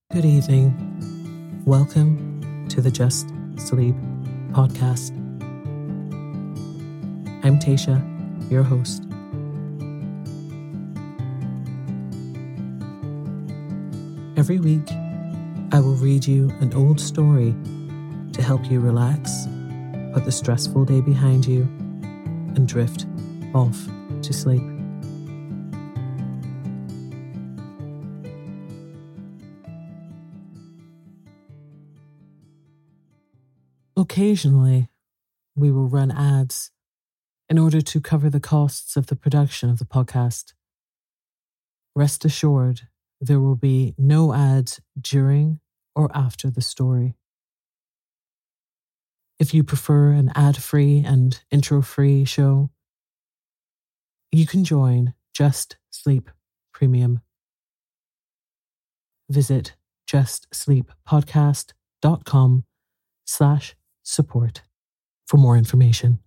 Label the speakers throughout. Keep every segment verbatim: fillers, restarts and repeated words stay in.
Speaker 1: Good evening. Welcome to the Just Sleep podcast. I'm Tasha, your host. Every week, I will read you an old story to help you relax, put the stressful day behind you, and drift off to sleep. Occasionally, we will run ads in order to cover the costs of the production of the podcast. Rest assured, there will be no ads during or after the story. If you prefer an ad-free and intro-free show, you can join Just Sleep Premium. Visit justsleeppodcast.com slash support for more information.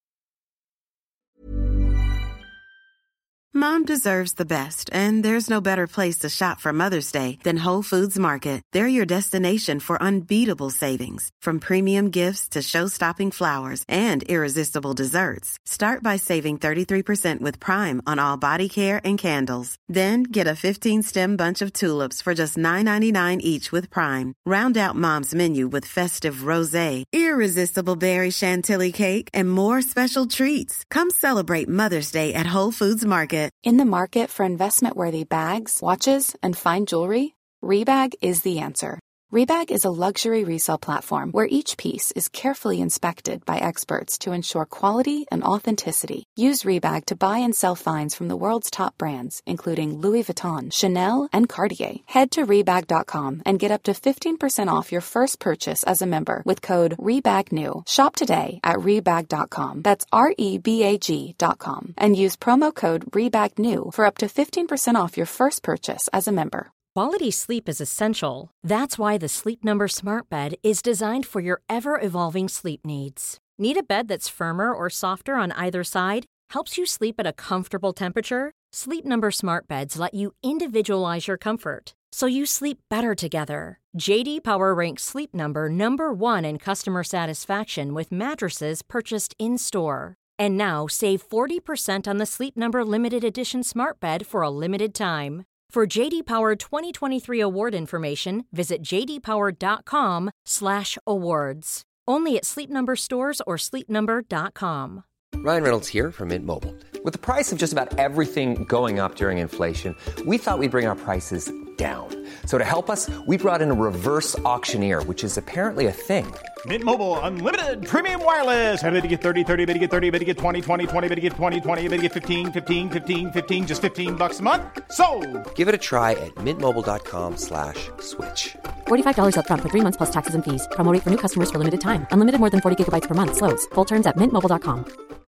Speaker 2: Mom deserves the best, and there's no better place to shop for Mother's Day than Whole Foods Market. They're your destination for unbeatable savings, from premium gifts to show-stopping flowers and irresistible desserts. Start by saving thirty-three percent with Prime on all body care and candles. Then get a fifteen-stem bunch of tulips for just nine ninety-nine each with Prime. Round out Mom's menu with festive rosé, irresistible berry chantilly cake, and more special treats. Come celebrate Mother's Day at Whole Foods Market.
Speaker 3: In the market for investment-worthy bags, watches, and fine jewelry, Rebag is the answer. Rebag is a luxury resale platform where each piece is carefully inspected by experts to ensure quality and authenticity. Use Rebag to buy and sell finds from the world's top brands, including Louis Vuitton, Chanel, and Cartier. Head to Rebag dot com and get up to fifteen percent off your first purchase as a member with code REBAGNEW. Shop today at Rebag dot com. That's R E B A G dot com. And use promo code REBAGNEW for up to fifteen percent off your first purchase as a member.
Speaker 4: Quality sleep is essential. That's why the Sleep Number Smart Bed is designed for your ever-evolving sleep needs. Need a bed that's firmer or softer on either side? Helps you sleep at a comfortable temperature? Sleep Number Smart Beds let you individualize your comfort, so you sleep better together. J D Power ranks Sleep Number number one in customer satisfaction with mattresses purchased in-store. And now, save forty percent on the Sleep Number Limited Edition Smart Bed for a limited time. For J D Power twenty twenty-three award information, visit jdpower.com slash awards. Only at Sleep Number stores or sleep number dot com.
Speaker 5: Ryan Reynolds here from Mint Mobile. With the price of just about everything going up during inflation, we thought we'd bring our prices down. So to help us, we brought in a reverse auctioneer, which is apparently a thing.
Speaker 6: Mint Mobile Unlimited Premium Wireless. How to get thirty, thirty, how to get thirty, how to get twenty, twenty, twenty, how to get twenty, twenty, how to get fifteen, fifteen, fifteen, fifteen, just fifteen bucks a month? Sold!
Speaker 5: Give it a try at mintmobile.com slash switch.
Speaker 7: forty-five dollars up front for three months plus taxes and fees. Promo rate for new customers for limited time. Unlimited more than forty gigabytes per month. Slows full terms at mint mobile dot com.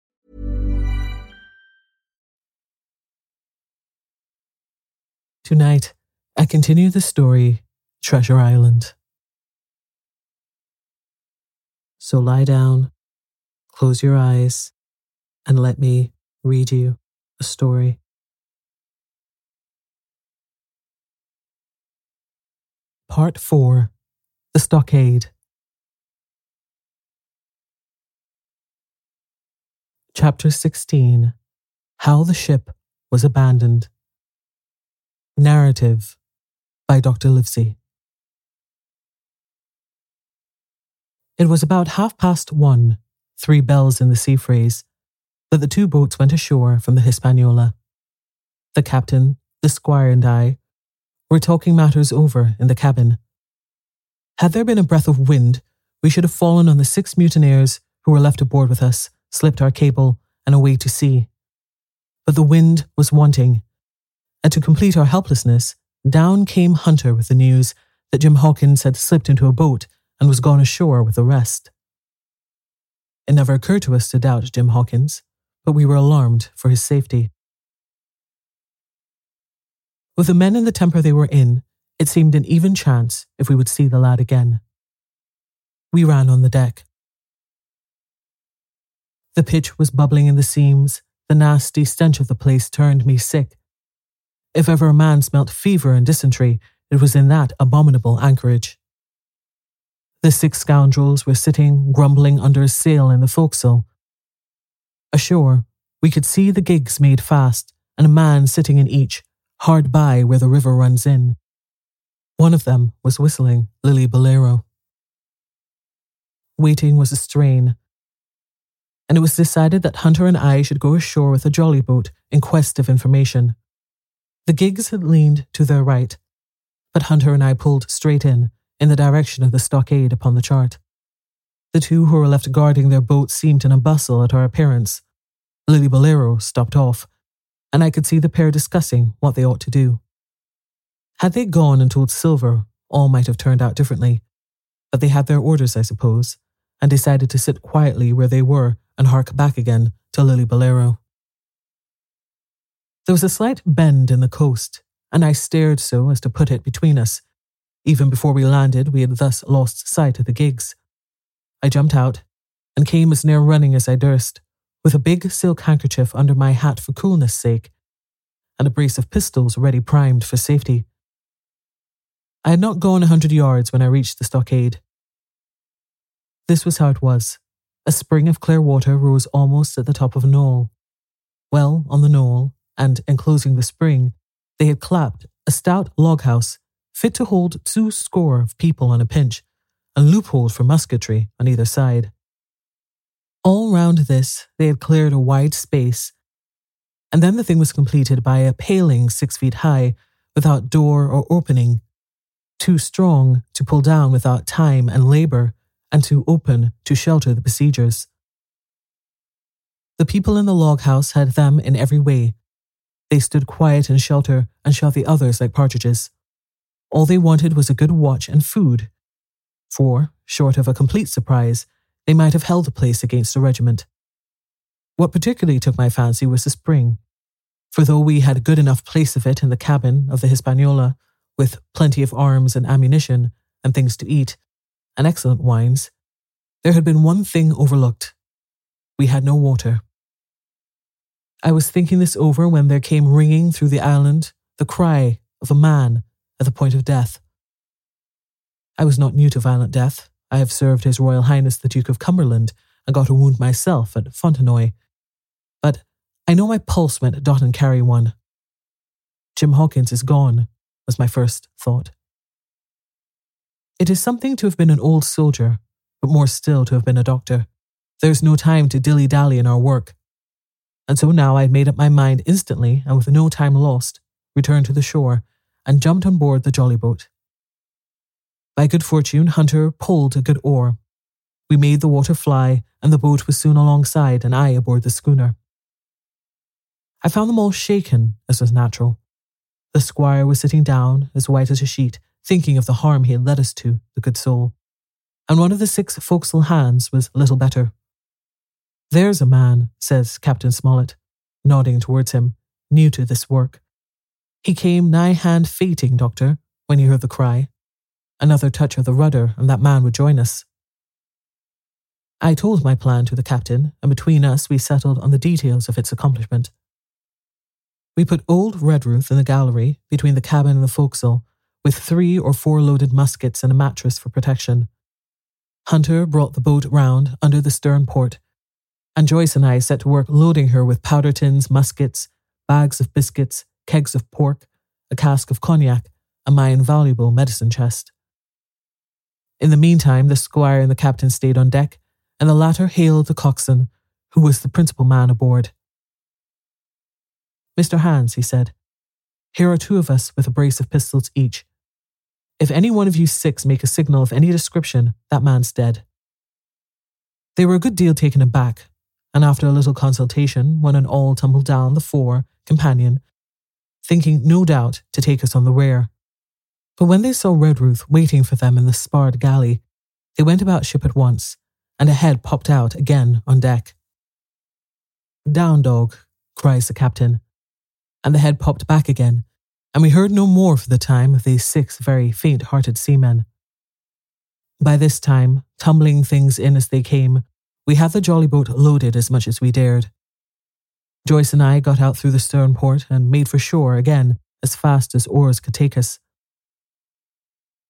Speaker 1: Tonight, I continue the story, Treasure Island. So lie down, close your eyes, and let me read you a story. Part four, The Stockade. Chapter sixteen, How the Ship Was Abandoned. Narrative by Doctor Livesey. It was about half past one, three bells in the sea phrase, that the two boats went ashore from the Hispaniola. The captain, the squire, and I were talking matters over in the cabin. Had there been a breath of wind, we should have fallen on the six mutineers who were left aboard with us, slipped our cable, and away to sea. But the wind was wanting, and to complete our helplessness, down came Hunter with the news that Jim Hawkins had slipped into a boat and was gone ashore with the rest. It never occurred to us to doubt Jim Hawkins, but we were alarmed for his safety. With the men in the temper they were in, it seemed an even chance if we would see the lad again. We ran on the deck. The pitch was bubbling in the seams. The nasty stench of the place turned me sick. If ever a man smelt fever and dysentery, it was in that abominable anchorage. The six scoundrels were sitting grumbling under a sail in the forecastle. Ashore, we could see the gigs made fast and a man sitting in each, hard by where the river runs in. One of them was whistling Lily Bolero. Waiting was a strain, and it was decided that Hunter and I should go ashore with a jolly boat in quest of information. The gigs had leaned to their right, but Hunter and I pulled straight in, in the direction of the stockade upon the chart. The two who were left guarding their boat seemed in a bustle at our appearance. Lily Bolero stopped off, and I could see the pair discussing what they ought to do. Had they gone and told Silver, all might have turned out differently, but they had their orders, I suppose, and decided to sit quietly where they were and hark back again to Lily Bolero. There was a slight bend in the coast, and I stared so as to put it between us. Even before we landed, we had thus lost sight of the gigs. I jumped out and came as near running as I durst, with a big silk handkerchief under my hat for coolness' sake, and a brace of pistols ready primed for safety. I had not gone a hundred yards when I reached the stockade. This was how it was. A spring of clear water rose almost at the top of a knoll. Well, on the knoll, and enclosing the spring, they had clapped a stout log house fit to hold two score of people on a pinch, and loopholed for musketry on either side. All round this they had cleared a wide space, and then the thing was completed by a paling six feet high, without door or opening, too strong to pull down without time and labour, and too open to shelter the besiegers. The people in the log house had them in every way. They stood quiet in shelter and shot the others like partridges. All they wanted was a good watch and food, for, short of a complete surprise, they might have held the place against a regiment. What particularly took my fancy was the spring, for though we had a good enough place of it in the cabin of the Hispaniola, with plenty of arms and ammunition and things to eat, and excellent wines, there had been one thing overlooked. We had no water. I was thinking this over when there came ringing through the island the cry of a man at the point of death. I was not new to violent death. I have served His Royal Highness the Duke of Cumberland and got a wound myself at Fontenoy. But I know my pulse went dot and carry one. Jim Hawkins is gone, was my first thought. It is something to have been an old soldier, but more still to have been a doctor. There is no time to dilly-dally in our work. And so now I had made up my mind instantly, and with no time lost, returned to the shore and jumped on board the jolly boat. By good fortune, Hunter pulled a good oar. We made the water fly, and the boat was soon alongside, and I aboard the schooner. I found them all shaken, as was natural. The squire was sitting down, as white as a sheet, thinking of the harm he had led us to, the good soul. And one of the six forecastle hands was little better. "There's a man," says Captain Smollett, nodding towards him, "new to this work. He came nigh hand fainting, Doctor, when he heard the cry. Another touch of the rudder, and that man would join us." I told my plan to the captain, and between us we settled on the details of its accomplishment. We put old Redruth in the gallery, between the cabin and the forecastle, with three or four loaded muskets and a mattress for protection. Hunter brought the boat round under the stern port, and Joyce and I set to work loading her with powder tins, muskets, bags of biscuits, kegs of pork, a cask of cognac, and my invaluable medicine chest. In the meantime, the squire and the captain stayed on deck, and the latter hailed the coxswain, who was the principal man aboard. "Mister Hans," he said, "here are two of us with a brace of pistols each. If any one of you six make a signal of any description, that man's dead." They were a good deal taken aback, and after a little consultation, one and all tumbled down the fore companion, thinking no doubt to take us on the rear. But when they saw Redruth waiting for them in the sparred galley, they went about ship at once, and a head popped out again on deck. "Down, dog," cries the captain, and the head popped back again, and we heard no more for the time of these six very faint-hearted seamen. By this time, tumbling things in as they came, we had the jolly boat loaded as much as we dared. Joyce and I got out through the stern port and made for shore again as fast as oars could take us.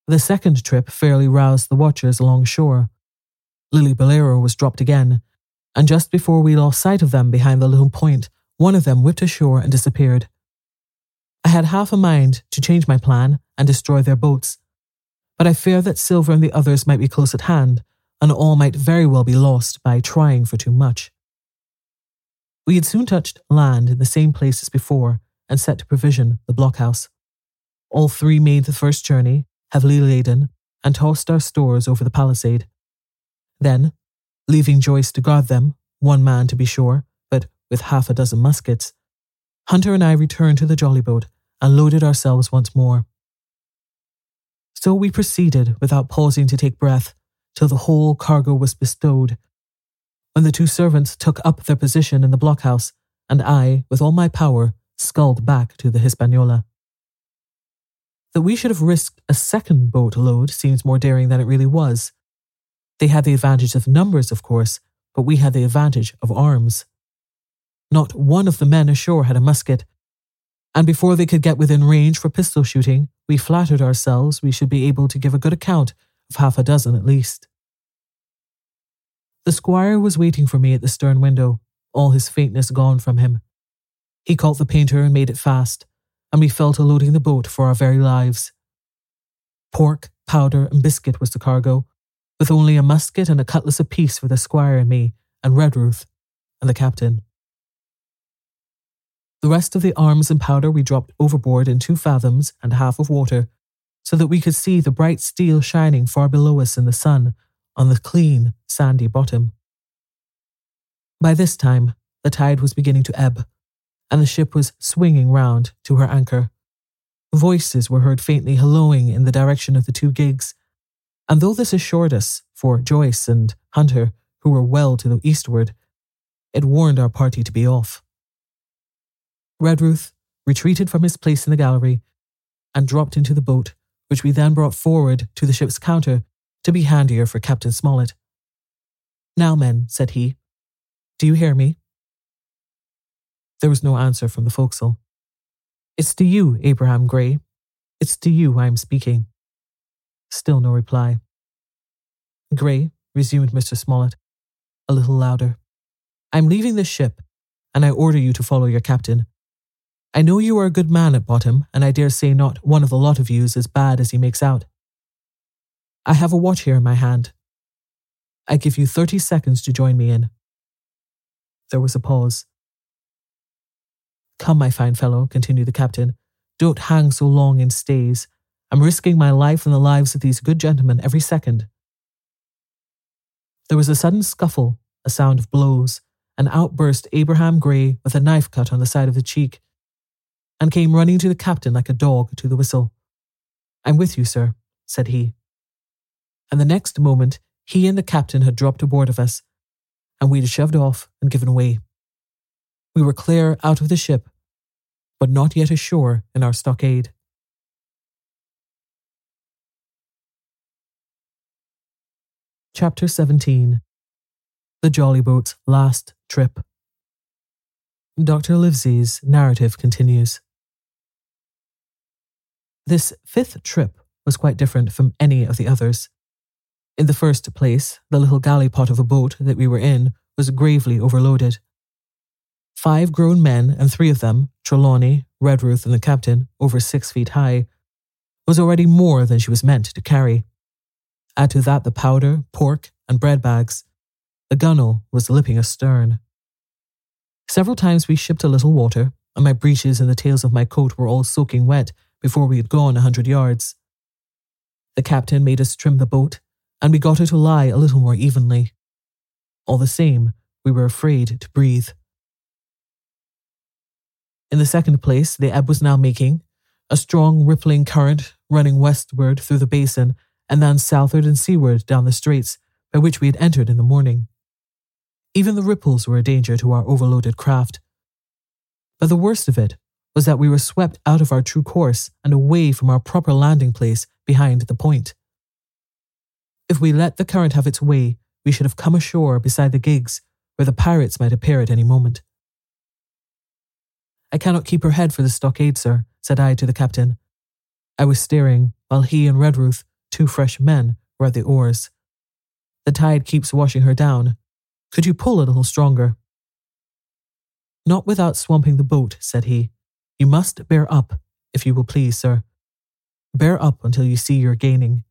Speaker 1: The second trip fairly roused the watchers along shore. Lily Bolero was dropped again, and just before we lost sight of them behind the little point, one of them whipped ashore and disappeared. I had half a mind to change my plan and destroy their boats, but I fear that Silver and the others might be close at hand, and all might very well be lost by trying for too much. We had soon touched land in the same place as before and set to provision the blockhouse. All three made the first journey, heavily laden, and tossed our stores over the palisade. Then, leaving Joyce to guard them, one man to be sure, but with half a dozen muskets, Hunter and I returned to the jolly boat and loaded ourselves once more. So we proceeded without pausing to take breath till the whole cargo was bestowed, when the two servants took up their position in the blockhouse, and I, with all my power, sculled back to the Hispaniola. That we should have risked a second boat load seems more daring than it really was. They had the advantage of numbers, of course, but we had the advantage of arms. Not one of the men ashore had a musket, and before they could get within range for pistol shooting, we flattered ourselves we should be able to give a good account of half a dozen at least. The squire was waiting for me at the stern window, all his faintness gone from him. He caught the painter and made it fast, and we fell to loading the boat for our very lives. Pork, powder, and biscuit was the cargo, with only a musket and a cutlass apiece for the squire and me, and Redruth, and the captain. The rest of the arms and powder we dropped overboard in two fathoms and a half of water, so that we could see the bright steel shining far below us in the sun on the clean, sandy bottom. By this time, the tide was beginning to ebb, and the ship was swinging round to her anchor. Voices were heard faintly hallooing in the direction of the two gigs, and though this assured us, for Joyce and Hunter, who were well to the eastward, it warned our party to be off. Redruth retreated from his place in the gallery and dropped into the boat, which we then brought forward to the ship's counter to be handier for Captain Smollett. "Now, men," said he, "do you hear me?" There was no answer from the forecastle. "It's to you, Abraham Gray. It's to you I am speaking." Still no reply. "Gray," resumed Mister Smollett, a little louder, "I am leaving this ship, and I order you to follow your captain. I know you are a good man at bottom, and I dare say not one of the lot of you is as bad as he makes out. I have a watch here in my hand. I give you thirty seconds to join me in." There was a pause. "Come, my fine fellow," continued the captain, "don't hang so long in stays. I'm risking my life and the lives of these good gentlemen every second." There was a sudden scuffle, a sound of blows, and out burst Abraham Gray with a knife cut on the side of the cheek, and came running to the captain like a dog to the whistle. "I'm with you, sir," said he. And the next moment, he and the captain had dropped aboard of us, and we'd shoved off and given way. We were clear out of the ship, but not yet ashore in our stockade. Chapter seventeen. The Jolly Boat's Last Trip. Doctor Livesey's narrative continues. This fifth trip was quite different from any of the others. In the first place, the little galley-pot of a boat that we were in was gravely overloaded. Five grown men, and three of them, Trelawney, Redruth, and the captain, over six feet high, was already more than she was meant to carry. Add to that the powder, pork, and bread bags. The gunwale was lipping astern. Several times we shipped a little water, and my breeches and the tails of my coat were all soaking wet before we had gone a hundred yards. The captain made us trim the boat, and we got her to lie a little more evenly. All the same, we were afraid to breathe. In the second place, the ebb was now making, a strong rippling current running westward through the basin and then southward and seaward down the straits by which we had entered in the morning. Even the ripples were a danger to our overloaded craft. But the worst of it was that we were swept out of our true course and away from our proper landing place behind the point. If we let the current have its way, we should have come ashore beside the gigs, where the pirates might appear at any moment. "I cannot keep her head for the stockade, sir," said I to the captain. I was steering, while he and Redruth, two fresh men were at the oars. The tide keeps washing her down. Could you pull a little stronger? Not without swamping the boat, said he. You must bear up, if you will please, sir. Bear up until you see you're gaining.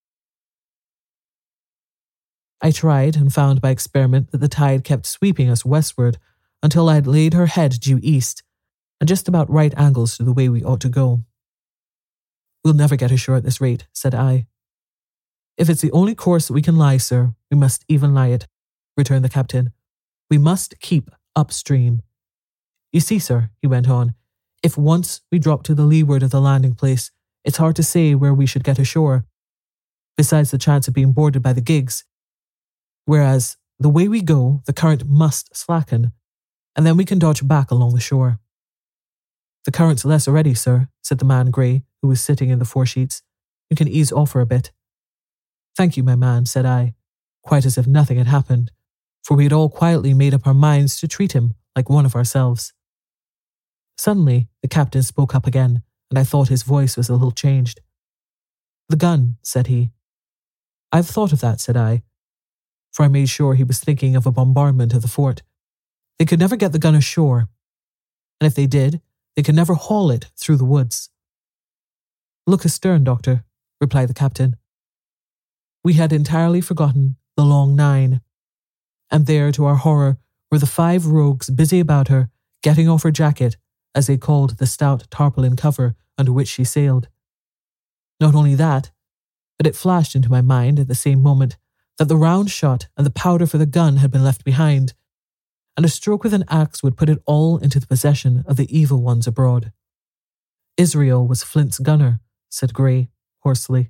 Speaker 1: I tried and found by experiment that the tide kept sweeping us westward until I had laid her head due east and just about right angles to the way we ought to go. We'll never get ashore at this rate, said I. If it's the only course that we can lie, sir, we must even lie it, returned the captain. We must keep upstream. You see, sir, he went on, if once we drop to the leeward of the landing place, it's hard to say where we should get ashore, besides the chance of being boarded by the gigs. Whereas, the way we go, the current must slacken, and then we can dodge back along the shore. The current's less already, sir, said the man Grey, who was sitting in the foresheets. You can ease off her a bit. Thank you, my man, said I, quite as if nothing had happened, for we had all quietly made up our minds to treat him like one of ourselves. Suddenly, the captain spoke up again, and I thought his voice was a little changed. The gun, said he. I've thought of that, said I, for I made sure he was thinking of a bombardment of the fort. They could never get the gun ashore, and if they did, they could never haul it through the woods. Look astern, Doctor, replied the captain. We had entirely forgotten the Long Nine, and there, to our horror, were the five rogues busy about her, getting off her jacket, as they called the stout tarpaulin cover under which she sailed. Not only that, but it flashed into my mind at the same moment that the round shot and the powder for the gun had been left behind, and a stroke with an axe would put it all into the possession of the evil ones abroad. Israel was Flint's gunner, said Grey, hoarsely.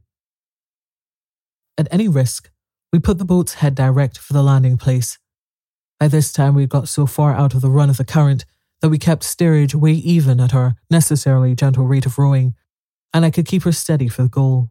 Speaker 1: At any risk, we put the boat's head direct for the landing place. By this time we had got so far out of the run of the current that we kept steerage way even at our necessarily gentle rate of rowing, and I could keep her steady for the goal.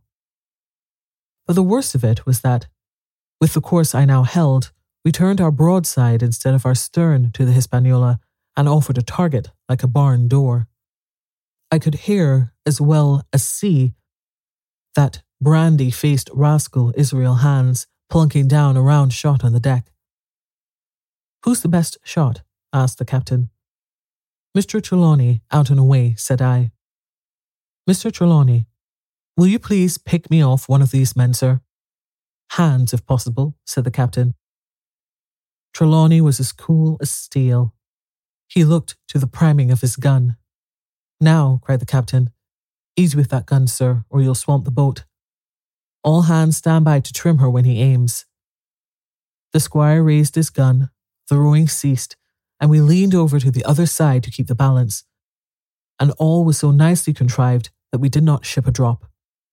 Speaker 1: But the worst of it was that, with the course I now held, we turned our broadside instead of our stern to the Hispaniola and offered a target like a barn door. I could hear, as well as see, that brandy-faced rascal Israel Hands plunking down a round shot on the deck. Who's the best shot? Asked the captain. Mister Trelawney, out and away, said I. Mister Trelawney, will you please pick me off one of these men, sir? Hands, if possible, said the captain. Trelawney was as cool as steel. He looked to the priming of his gun. Now, cried the captain, ease with that gun, sir, or you'll swamp the boat. All hands stand by to trim her when he aims. The squire raised his gun, the rowing ceased, and we leaned over to the other side to keep the balance, and all was so nicely contrived that we did not ship a drop.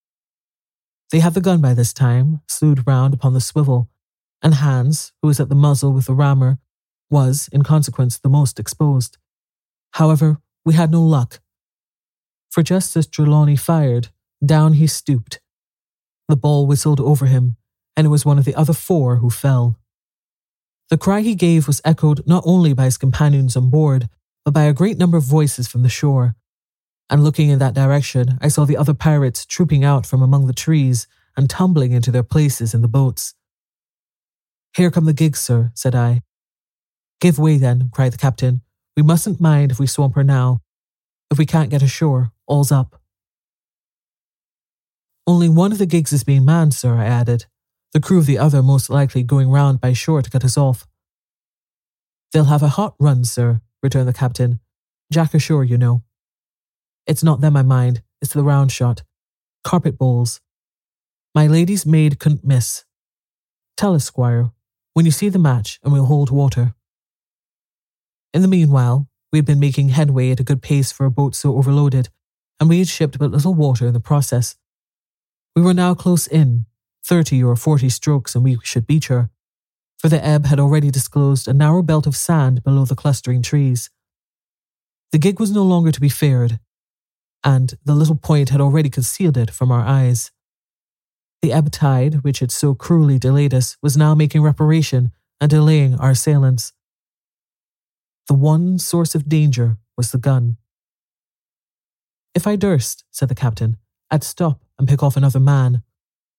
Speaker 1: They had the gun by this time, slewed round upon the swivel, and Hans, who was at the muzzle with the rammer, was, in consequence, the most exposed. However, we had no luck, for just as Trelawney fired, down he stooped. The ball whistled over him, and it was one of the other four who fell. The cry he gave was echoed not only by his companions on board, but by a great number of voices from the shore, and looking in that direction, I saw the other pirates trooping out from among the trees and tumbling into their places in the boats. Here come the gigs, sir, said I. Give way then, cried the captain. We mustn't mind if we swamp her now. If we can't get ashore, all's up. Only one of the gigs is being manned, sir, I added, the crew of the other most likely going round by shore to cut us off. They'll have a hot run, sir, returned the captain. Jack ashore, you know. It's not them I mind, it's the round shot. Carpet bowls. My lady's maid couldn't miss. Tell us, squire, when you see the match, and we'll hold water. In the meanwhile, we had been making headway at a good pace for a boat so overloaded, and we had shipped but little water in the process. We were now close in, thirty or forty strokes, and we should beach her, for the ebb had already disclosed a narrow belt of sand below the clustering trees. The gig was no longer to be feared, and the little point had already concealed it from our eyes. The ebb tide, which had so cruelly delayed us, was now making reparation and delaying our assailants. The one source of danger was the gun. If I durst, said the captain, I'd stop and pick off another man.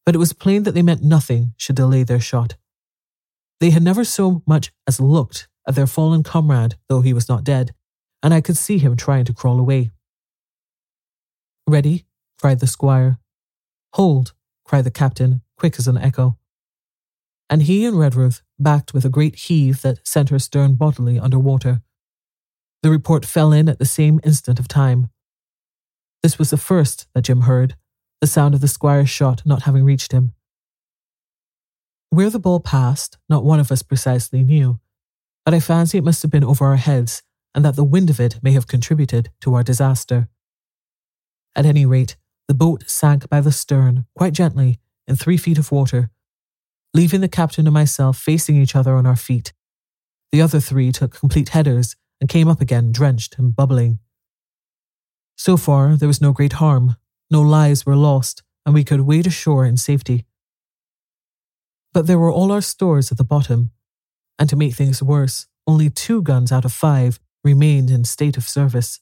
Speaker 1: but it was plain that they meant nothing should delay their shot. They had never so much as looked at their fallen comrade, though he was not dead, and I could see him trying to crawl away. "Ready?" cried the squire. "Hold!" cried the captain, quick as an echo. And he and Redruth backed with a great heave that sent her stern bodily under water. The report fell in at the same instant of time. This was the first that Jim heard, the sound of the squire's shot not having reached him. Where the ball passed, not one of us precisely knew, but I fancy it must have been over our heads, and that the wind of it may have contributed to our disaster. At any rate, the boat sank by the stern, quite gently, in three feet of water, leaving the captain and myself facing each other on our feet. The other three took complete headers and came up again drenched and bubbling. So far, there was no great harm, no lives were lost, and we could wade ashore in safety. But there were all our stores at the bottom, and to make things worse, only two guns out of five remained in state of service.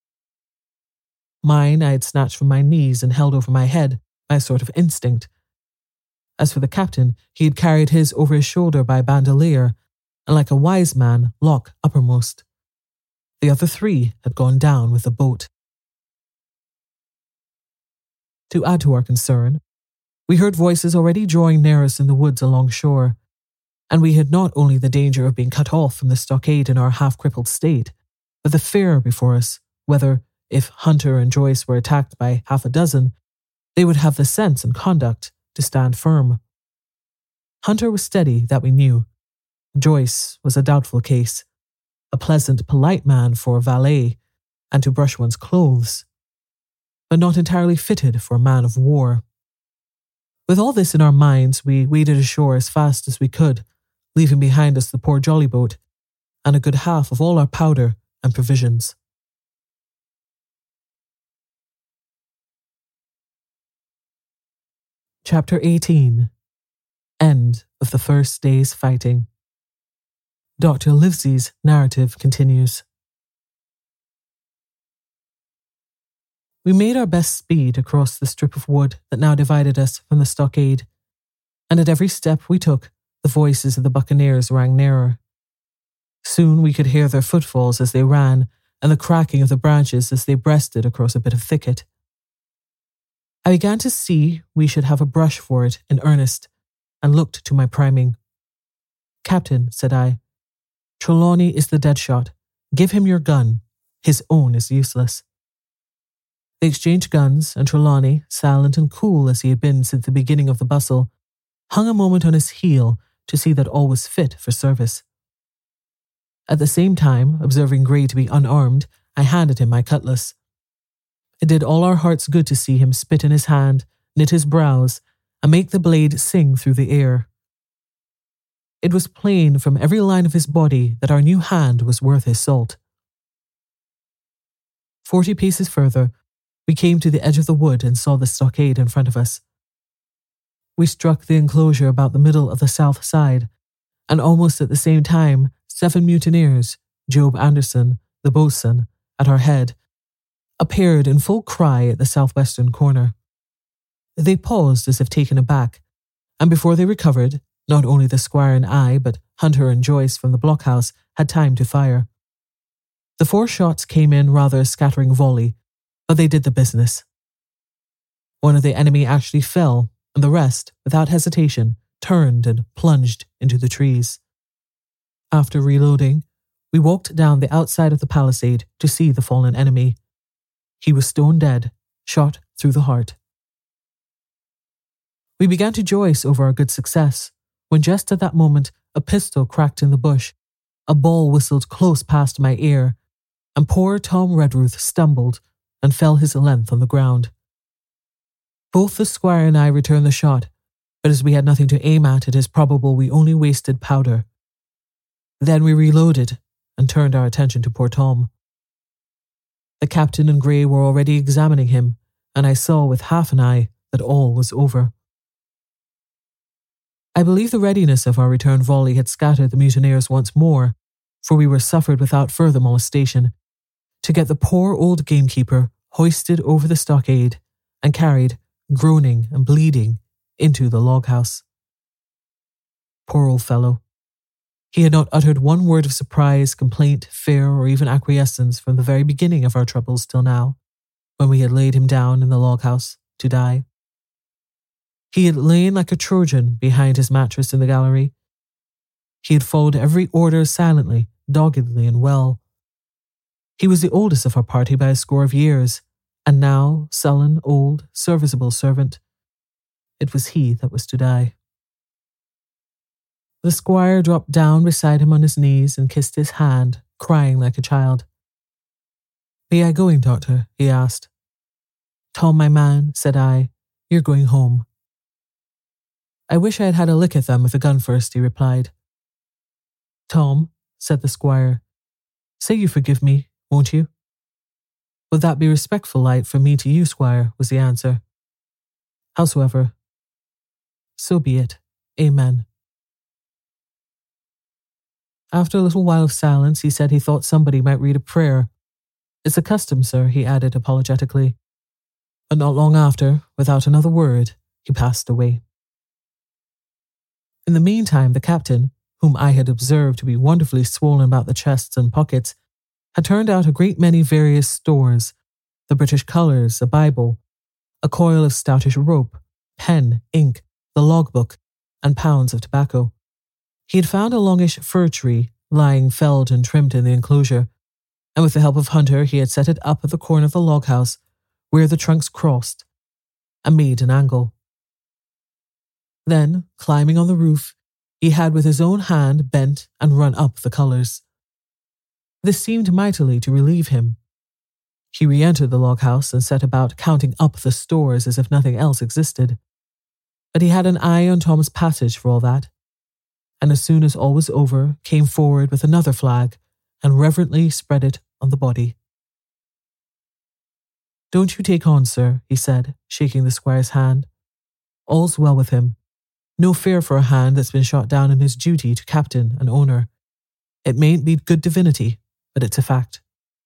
Speaker 1: Mine I had snatched from my knees and held over my head by a sort of instinct. As for the captain, he had carried his over his shoulder by a bandolier, and like a wise man, lock uppermost. The other three had gone down with the boat. To add to our concern, we heard voices already drawing near us in the woods along shore, and we had not only the danger of being cut off from the stockade in our half-crippled state, but the fear before us whether, if Hunter and Joyce were attacked by half a dozen, they would have the sense and conduct to stand firm. Hunter was steady, that we knew. Joyce was a doubtful case, a pleasant, polite man for a valet and to brush one's clothes, but not entirely fitted for a man of war. With all this in our minds, we waded ashore as fast as we could, leaving behind us the poor jolly boat and a good half of all our powder and provisions. Chapter eighteen. End of the first day's fighting. Doctor Livesey's narrative continues. We made our best speed across the strip of wood that now divided us from the stockade, and at every step we took, the voices of the buccaneers rang nearer. Soon we could hear their footfalls as they ran, and the cracking of the branches as they breasted across a bit of thicket. I began to see we should have a brush for it in earnest, and looked to my priming. "Captain," said I, "Trelawney is the dead shot. Give him your gun. His own is useless." They exchanged guns, and Trelawney, silent and cool as he had been since the beginning of the bustle, hung a moment on his heel to see that all was fit for service. At the same time, observing Grey to be unarmed, I handed him my cutlass. It did all our hearts good to see him spit in his hand, knit his brows, and make the blade sing through the air. It was plain from every line of his body that our new hand was worth his salt. Forty paces further, we came to the edge of the wood and saw the stockade in front of us. We struck the enclosure about the middle of the south side, and almost at the same time, seven mutineers, Job Anderson, the boatswain, at our head, appeared in full cry at the southwestern corner. They paused as if taken aback, and before they recovered, not only the squire and I, but Hunter and Joyce from the blockhouse had time to fire. The four shots came in rather a scattering volley, but they did the business. One of the enemy actually fell, and the rest, without hesitation, turned and plunged into the trees. After reloading, we walked down the outside of the palisade to see the fallen enemy. He was stone dead, shot through the heart. We began to rejoice over our good success, when just at that moment a pistol cracked in the bush, a ball whistled close past my ear, and poor Tom Redruth stumbled and fell his length on the ground. Both the squire and I returned the shot, but as we had nothing to aim at, it is probable we only wasted powder. Then we reloaded and turned our attention to poor Tom. The captain and Grey were already examining him, and I saw with half an eye that all was over. I believe the readiness of our return volley had scattered the mutineers once more, for we were suffered without further molestation, to get the poor old gamekeeper hoisted over the stockade and carried, groaning and bleeding, into the log house. Poor old fellow. He had not uttered one word of surprise, complaint, fear, or even acquiescence from the very beginning of our troubles till now, when we had laid him down in the log house to die. He had lain like a Trojan behind his mattress in the gallery. He had followed every order silently, doggedly, and well. He was the oldest of our party by a score of years, and now, sullen, old, serviceable servant, it was he that was to die. The squire dropped down beside him on his knees and kissed his hand, crying like a child. "Be I going, doctor?" he asked. "Tom, my man," said I, "you're going home." "I wish I had had a lick at them with a gun first," he replied. "Tom," said the squire, "say you forgive me, won't you?" "Would that be respectful like from me to you, squire?" was the answer. "Howsoever, so be it. Amen." After a little while of silence, he said he thought somebody might read a prayer. "It's a custom, sir," he added apologetically. But not long after, without another word, he passed away. In the meantime, the captain, whom I had observed to be wonderfully swollen about the chests and pockets, had turned out a great many various stores, the British colours, a Bible, a coil of stoutish rope, pen, ink, the logbook, and pounds of tobacco. He had found a longish fir tree lying felled and trimmed in the enclosure, and with the help of Hunter he had set it up at the corner of the log house where the trunks crossed, and made an angle. Then, climbing on the roof, he had with his own hand bent and run up the colours. This seemed mightily to relieve him. He re-entered the log house and set about counting up the stores as if nothing else existed. But he had an eye on Tom's passage for all that, and as soon as all was over, came forward with another flag and reverently spread it on the body. "Don't you take on, sir," he said, shaking the squire's hand. "All's well with him. No fear for a hand that's been shot down in his duty to captain and owner. It mayn't be good divinity, but it's a fact."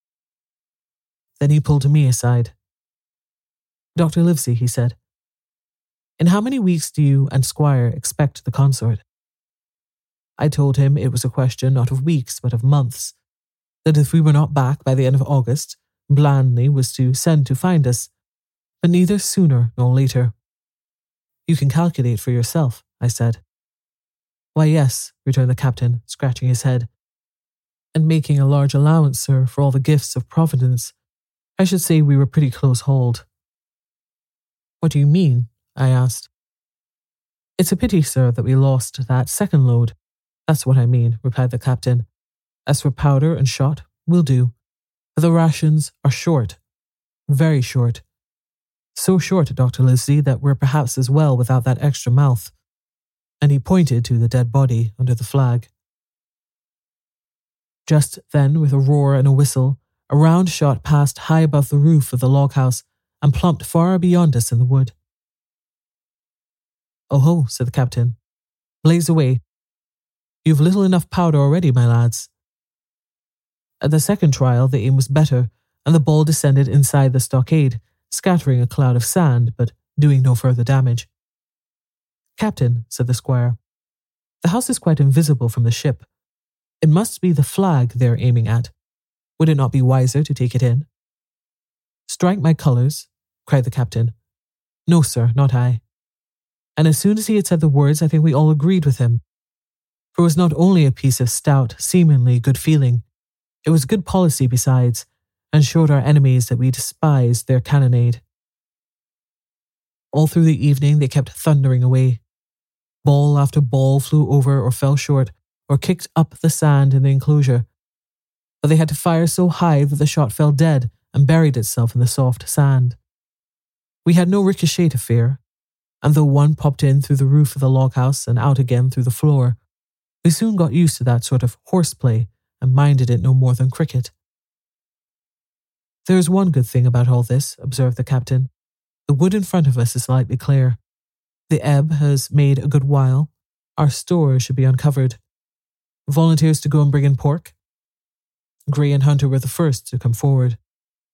Speaker 1: Then he pulled me aside. "Doctor Livesey," he said, "in how many weeks do you and Squire expect the consort?" I told him it was a question not of weeks but of months, that if we were not back by the end of August, Blandley was to send to find us, but neither sooner nor later. "You can calculate for yourself," I said. "Why, yes," returned the captain, scratching his head, "and making a large allowance, sir, for all the gifts of Providence, I should say we were pretty close-hauled." "What do you mean?" I asked. "It's a pity, sir, that we lost that second load. That's what I mean," replied the captain. "As for powder and shot, we'll do. But the rations are short. Very short. So short, Doctor Livesey, that we're perhaps as well without that extra mouth." And he pointed to the dead body under the flag. Just then, with a roar and a whistle, a round shot passed high above the roof of the log house and plumped far beyond us in the wood. "Oh ho," said the captain. "Blaze away. You've little enough powder already, my lads." At the second trial, the aim was better, and the ball descended inside the stockade, scattering a cloud of sand, but doing no further damage. "Captain," said the squire, "the house is quite invisible from the ship. It must be the flag they're aiming at. Would it not be wiser to take it in?" "Strike my colours," cried the captain. "No, sir, not I." And as soon as he had said the words, I think we all agreed with him. For it was not only a piece of stout, seemingly good feeling, it was good policy besides, and showed our enemies that we despised their cannonade. All through the evening they kept thundering away. Ball after ball flew over or fell short, or kicked up the sand in the enclosure. But they had to fire so high that the shot fell dead and buried itself in the soft sand. We had no ricochet to fear, and though one popped in through the roof of the log house and out again through the floor, we soon got used to that sort of horseplay and minded it no more than cricket. "There is one good thing about all this," observed the captain. "The wood in front of us is slightly clear. The ebb has made a good while. Our stores should be uncovered. Volunteers to go and bring in pork?" Gray and Hunter were the first to come forward.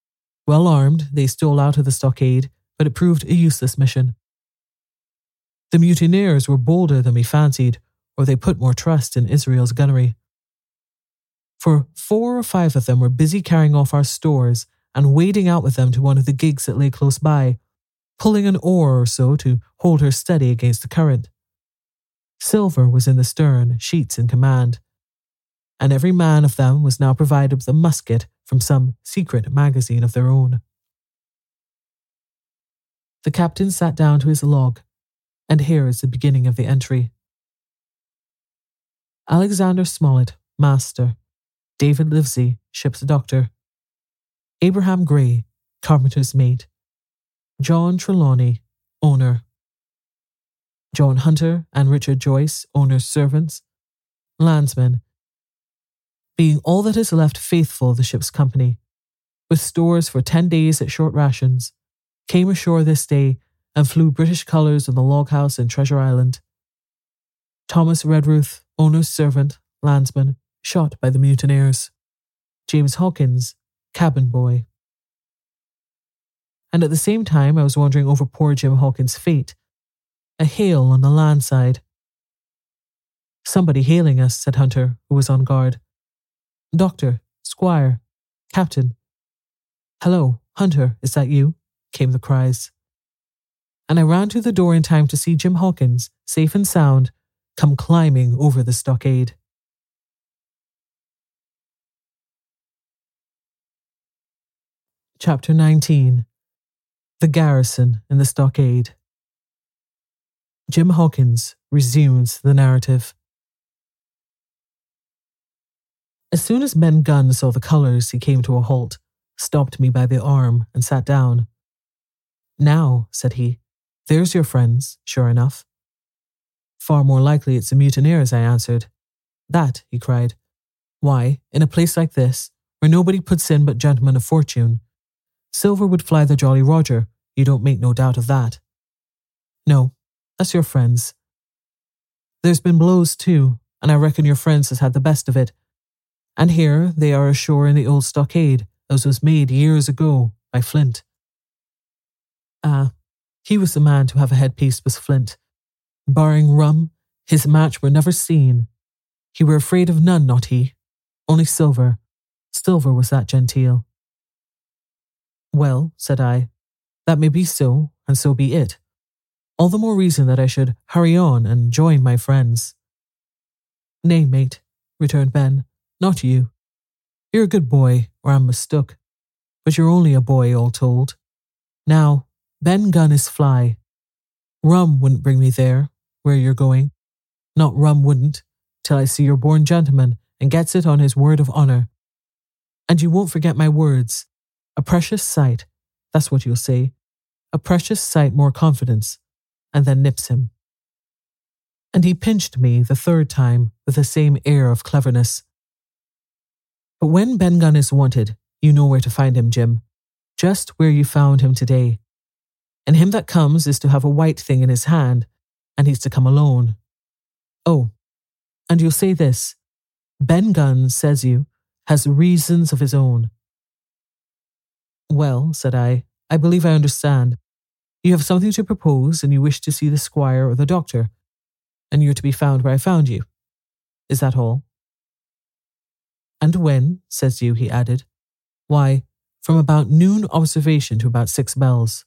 Speaker 1: Well armed, they stole out of the stockade, but it proved a useless mission. The mutineers were bolder than we fancied, or they put more trust in Israel's gunnery. For four or five of them were busy carrying off our stores and wading out with them to one of the gigs that lay close by, pulling an oar or so to hold her steady against the current. Silver was in the stern, Sheets in command, and every man of them was now provided with a musket from some secret magazine of their own. The captain sat down to his log, and here is the beginning of the entry. Alexander Smollett, master. David Livesey, ship's doctor. Abraham Gray, carpenter's mate. John Trelawney, owner. John Hunter and Richard Joyce, owner's servants. Landsmen, being all that is left faithful of the ship's company, with stores for ten days at short rations, came ashore this day and flew British colours on the log house in Treasure Island. Thomas Redruth, owner's servant, landsman, shot by the mutineers. James Hawkins, cabin boy. And at the same time I was wondering over poor Jim Hawkins' fate. A hail on the land side. Somebody hailing us, said Hunter, who was on guard. Doctor, Squire, Captain. Hello, Hunter, is that you? Came the cries. And I ran to the door in time to see Jim Hawkins, safe and sound, come climbing over the stockade. Chapter nineteen. The Garrison in the Stockade. Jim Hawkins resumes the narrative. As soon as Ben Gunn saw the colours, he came to a halt, stopped me by the arm, and sat down. Now, said he, there's your friends, sure enough. Far more likely it's the mutineers, I answered. That, he cried. Why, in a place like this, where nobody puts in but gentlemen of fortune, Silver would fly the Jolly Roger, you don't make no doubt of that. No, that's your friends. There's been blows too, and I reckon your friends has had the best of it. And here they are ashore in the old stockade, as was made years ago by Flint. Ah, he was the man to have a headpiece, was Flint. Barring rum, his match were never seen. He were afraid of none, not he. Only Silver. Silver was that genteel. Well, said I, that may be so, and so be it. All the more reason that I should hurry on and join my friends. Nay, mate, returned Ben, not you. You're a good boy, or I'm mistook. But you're only a boy, all told. Now, Ben Gunn is fly. Rum wouldn't bring me there, where you're going. Not rum wouldn't, till I see your born gentleman and gets it on his word of honour. And you won't forget my words. A precious sight, that's what you'll say. A precious sight more confidence, and then nips him. And he pinched me the third time with the same air of cleverness. But when Ben Gunn is wanted, you know where to find him, Jim. Just where you found him today. And him that comes is to have a white thing in his hand, and he's to come alone. Oh, and you'll say this. Ben Gunn, says you, has reasons of his own. Well, said I, I believe I understand. You have something to propose, and you wish to see the squire or the doctor, and you're to be found where I found you. Is that all? And when, says you, he added. Why, from about noon observation to about six bells.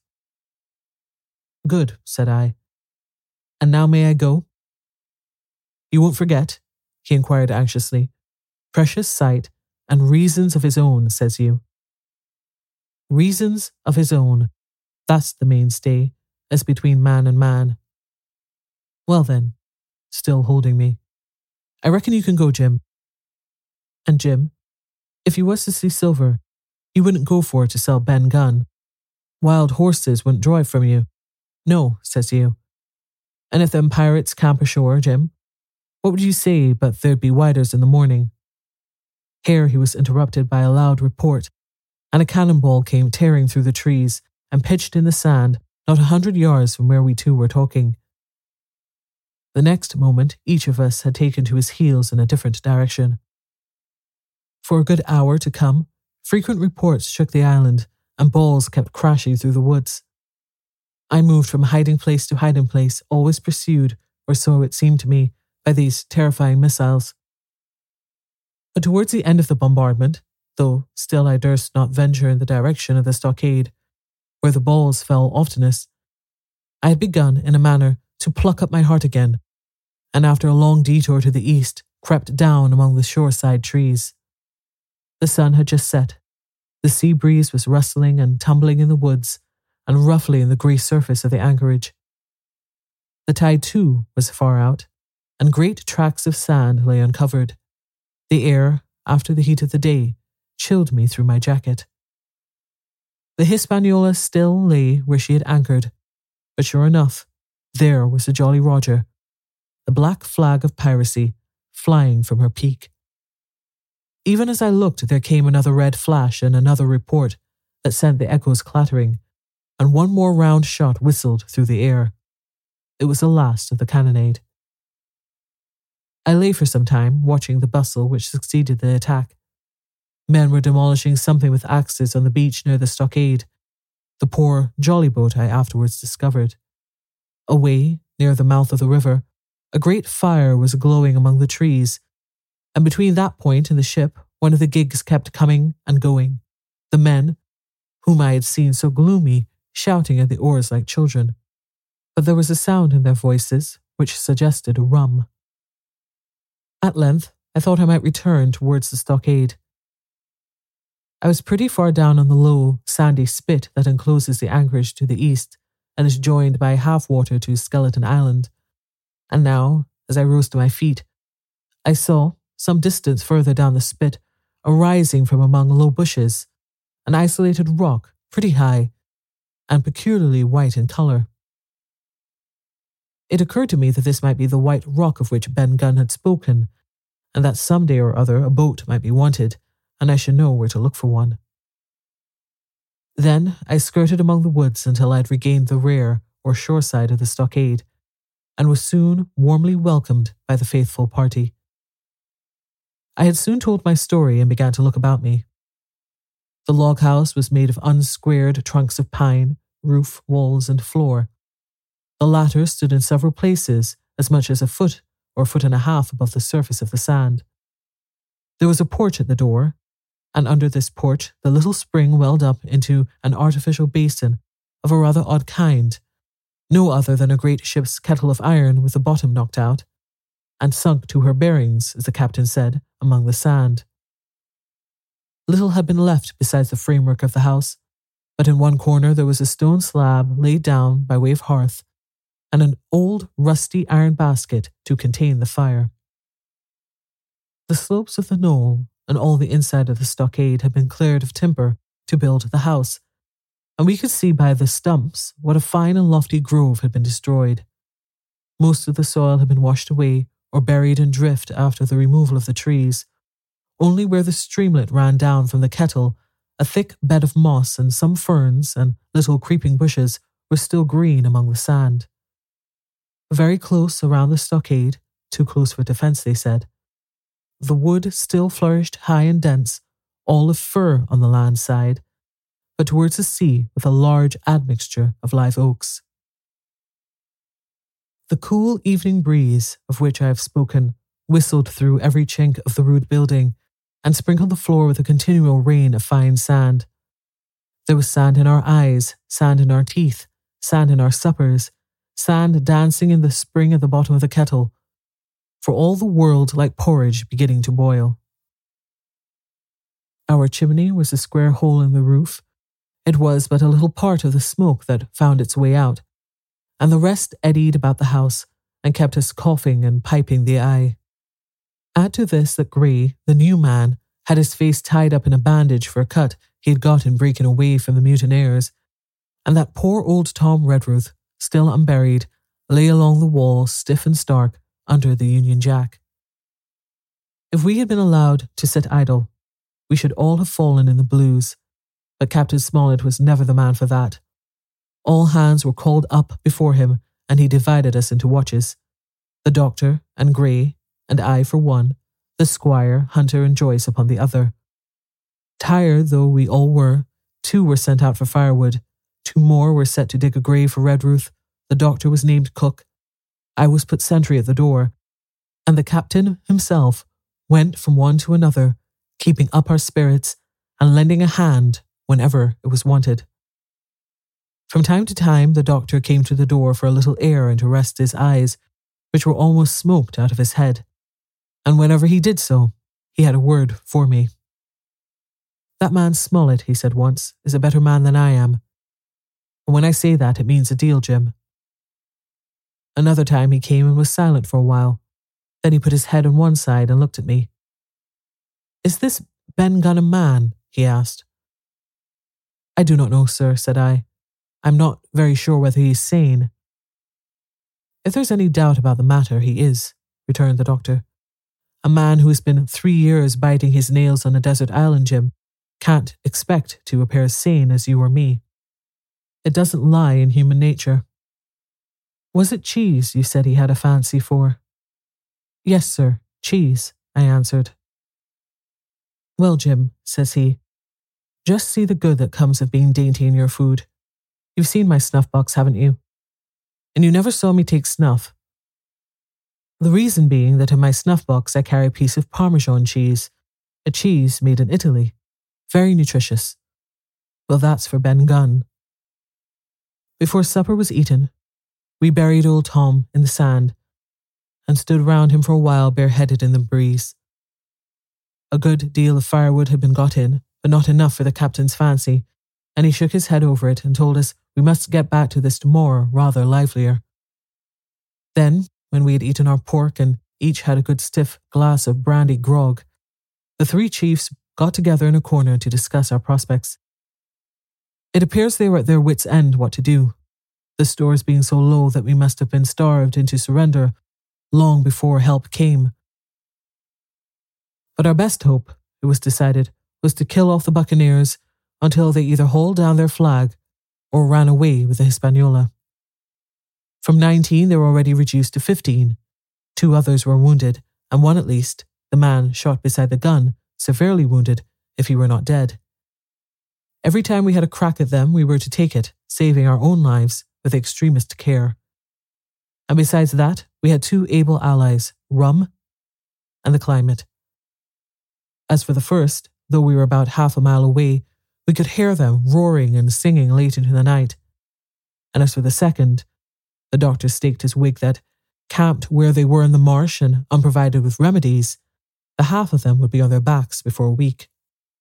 Speaker 1: Good, said I. And now may I go? You won't forget, he inquired anxiously. Precious sight and reasons of his own, says you. Reasons of his own. That's the mainstay, as between man and man. Well then, still holding me. I reckon you can go, Jim. And Jim, if you was to see Silver, you wouldn't go for to sell Ben Gunn. Wild horses wouldn't draw it from you. No, says you. And if them pirates camp ashore, Jim, what would you say but there'd be widers in the morning? Here he was interrupted by a loud report, and a cannonball came tearing through the trees and pitched in the sand not a hundred yards from where we two were talking. The next moment, each of us had taken to his heels in a different direction. For a good hour to come, frequent reports shook the island, and balls kept crashing through the woods. I moved from hiding place to hiding place, always pursued, or so it seemed to me, by these terrifying missiles. But towards the end of the bombardment, though still I durst not venture in the direction of the stockade, where the balls fell oftenest, I had begun, in a manner, to pluck up my heart again, and after a long detour to the east, crept down among the shoreside trees. The sun had just set. The sea breeze was rustling and tumbling in the woods, and ruffling the grey surface of the anchorage. The tide, too, was far out, and great tracts of sand lay uncovered. The air, after the heat of the day, chilled me through my jacket. The Hispaniola still lay where she had anchored, but sure enough, there was the Jolly Roger, the black flag of piracy, flying from her peak. Even as I looked, there came another red flash and another report that sent the echoes clattering, and one more round shot whistled through the air. It was the last of the cannonade. I lay for some time, watching the bustle which succeeded the attack. Men were demolishing something with axes on the beach near the stockade, the poor jolly boat I afterwards discovered. Away, near the mouth of the river, a great fire was glowing among the trees, and between that point and the ship, one of the gigs kept coming and going, the men, whom I had seen so gloomy, shouting at the oars like children. But there was a sound in their voices which suggested rum. At length, I thought I might return towards the stockade. I was pretty far down on the low, sandy spit that encloses the anchorage to the east and is joined by half-water to Skeleton Island. And now, as I rose to my feet, I saw, some distance further down the spit, arising from among low bushes, an isolated rock, pretty high, and peculiarly white in colour. It occurred to me that this might be the white rock of which Ben Gunn had spoken, and that some day or other a boat might be wanted, and I should know where to look for one. Then I skirted among the woods until I had regained the rear or shore side of the stockade, and was soon warmly welcomed by the faithful party. I had soon told my story and began to look about me. The log house was made of unsquared trunks of pine, roof, walls, and floor. The latter stood in several places, as much as a foot or a foot and a half above the surface of the sand. There was a porch at the door, and under this porch the little spring welled up into an artificial basin of a rather odd kind, no other than a great ship's kettle of iron with the bottom knocked out, and sunk to her bearings, as the captain said, among the sand. Little had been left besides the framework of the house, but in one corner there was a stone slab laid down by way of hearth, and an old rusty iron basket to contain the fire. The slopes of the knoll and all the inside of the stockade had been cleared of timber to build the house, and we could see by the stumps what a fine and lofty grove had been destroyed. Most of the soil had been washed away or buried in drift after the removal of the trees. Only where the streamlet ran down from the kettle, a thick bed of moss and some ferns and little creeping bushes were still green among the sand. Very close around the stockade, too close for defence, they said, the wood still flourished high and dense, all of fir on the land side, but towards the sea with a large admixture of live oaks. The cool evening breeze, of which I have spoken, whistled through every chink of the rude building, and sprinkled the floor with a continual rain of fine sand. There was sand in our eyes, sand in our teeth, sand in our suppers, sand dancing in the spring at the bottom of the kettle, for all the world like porridge beginning to boil. Our chimney was a square hole in the roof. It was but a little part of the smoke that found its way out, and the rest eddied about the house and kept us coughing and piping the eye. Add to this that Gray, the new man, had his face tied up in a bandage for a cut he had got in breaking away from the mutineers, and that poor old Tom Redruth, still unburied, lay along the wall stiff and stark under the Union Jack. If we had been allowed to sit idle, we should all have fallen in the blues, but Captain Smollett was never the man for that. All hands were called up before him, and he divided us into watches. The doctor and Gray, and I for one, the squire, Hunter, and Joyce upon the other. Tired though we all were, two were sent out for firewood, Two more were set to dig a grave for Redruth. The doctor was named cook. I was put sentry at the door, and the captain himself went from one to another, keeping up our spirits and lending a hand whenever it was wanted. From time to time, the doctor came to the door for a little air and to rest his eyes, which were almost smoked out of his head, and whenever he did so, he had a word for me. "That man Smollett," he said once, "is a better man than I am. And when I say that, it means a deal, Jim." Another time he came and was silent for a while. Then he put his head on one side and looked at me. "Is this Ben Gunn a man?" he asked. "I do not know, sir," said I. "I'm not very sure whether he is sane." "If there's any doubt about the matter, he is," returned the doctor. "A man who has been three years biting his nails on a desert island, Jim, can't expect to appear as sane as you or me. It doesn't lie in human nature." "Was it cheese you said he had a fancy for?" "Yes, sir, cheese," I answered. "Well, Jim," says he, "just see the good that comes of being dainty in your food. You've seen my snuff box, haven't you? And you never saw me take snuff. The reason being that in my snuff box I carry a piece of Parmesan cheese, a cheese made in Italy, very nutritious. Well, that's for Ben Gunn." Before supper was eaten, we buried old Tom in the sand and stood round him for a while bareheaded in the breeze. A good deal of firewood had been got in, but not enough for the captain's fancy, and he shook his head over it and told us we must get back to this tomorrow rather livelier. Then, when we had eaten our pork and each had a good stiff glass of brandy grog, the three chiefs got together in a corner to discuss our prospects. It appears they were at their wits' end what to do, the stores being so low that we must have been starved into surrender long before help came. But our best hope, it was decided, was to kill off the buccaneers until they either hauled down their flag or ran away with the Hispaniola. From nineteen, they were already reduced to fifteen. Two others were wounded, and one at least, the man shot beside the gun, severely wounded if he were not dead. Every time we had a crack at them, we were to take it, saving our own lives with extremest care. And besides that, we had two able allies, rum and the climate. As for the first, though we were about half a mile away, we could hear them roaring and singing late into the night. And as for the second, the doctor staked his wig that, camped where they were in the marsh and unprovided with remedies, the half of them would be on their backs before a week.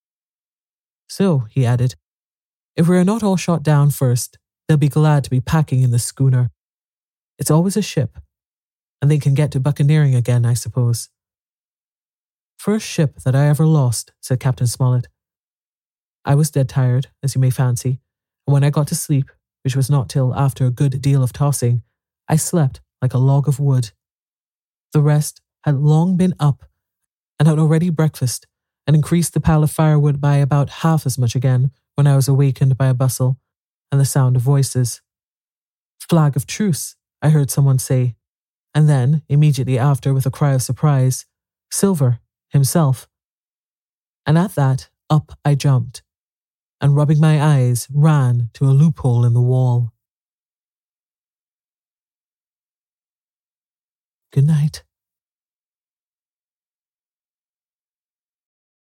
Speaker 1: "So," he added, "if we are not all shot down first, they'll be glad to be packing in the schooner. It's always a ship, and they can get to buccaneering again, I suppose." "First ship that I ever lost," said Captain Smollett. I was dead tired, as you may fancy, and when I got to sleep, which was not till after a good deal of tossing, I slept like a log of wood. The rest had long been up and had already breakfasted and increased the pile of firewood by about half as much again when I was awakened by a bustle and the sound of voices. "Flag of truce," I heard someone say, and then, immediately after, with a cry of surprise, Silver himself. And at that, up I jumped, and rubbing my eyes, ran to a loophole in the wall. Good night.